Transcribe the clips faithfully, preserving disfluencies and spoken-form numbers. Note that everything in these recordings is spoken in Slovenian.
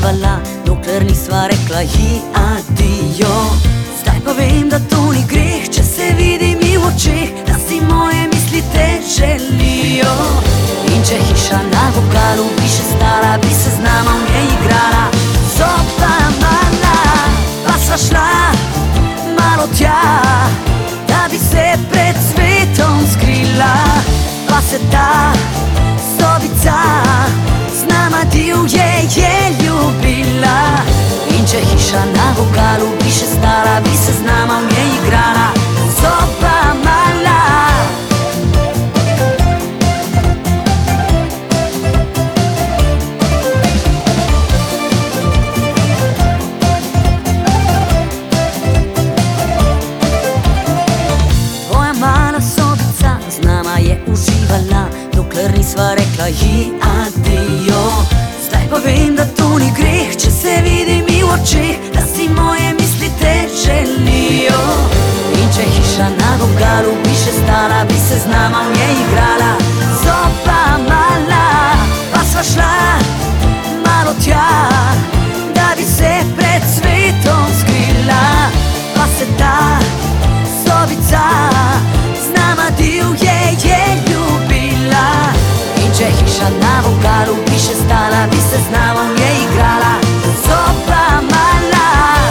uživala, dokler nisva rekla ji adio. Zdaj pa vem, da to ni greh, če se vidi mi v očeh, da si moje misli te želijo. In če hiša na vokalu bi še stala, bi se z nama v njej igrala. Zopa mala, pa sva šla malo tja, da bi se pred svetom skrila. Pa se ta sobica z nama divje je ljubila. In če hiša na vokalu bi še stala, bi se z nama v njej igrala. Zopa mala. Tvoja mala sobica z nama je uživala, dokler nisva rekla ji adio. Zdaj pa vem, da to ni greh, če se vidi mi v očeh, da si moje misli te želijo. In če hiša na vogalu bi še stala, bi se z nama v njej igrala. Zopa mala, pa sva šla malo tja, da bi se pred svetom skrila. Pa se ta sobica z nama divje je ljubila. In če hiša na vogalu bi še stala, bi se z nama v njej igrala. Zopa mala.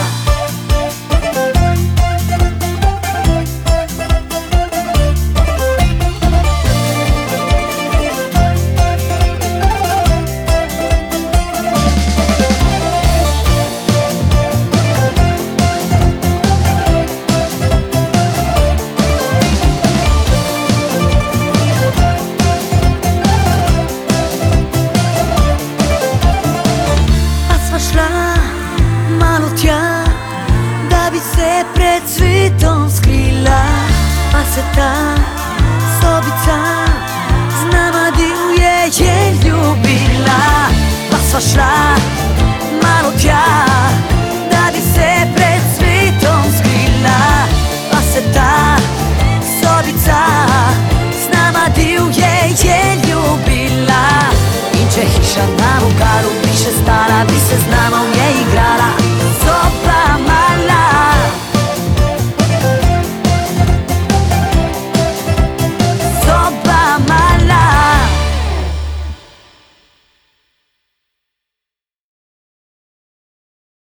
Malo tja, da bi se pred svetom skrila. Pa se ta sobica z nama divje je ljubila. Pa sva šla malo tja, da bi se pred svetom skrila. Pa se ta sobica z nama divje je ljubila. In če hiša na vogalu bi še stala, bi se z nama v njej igrala.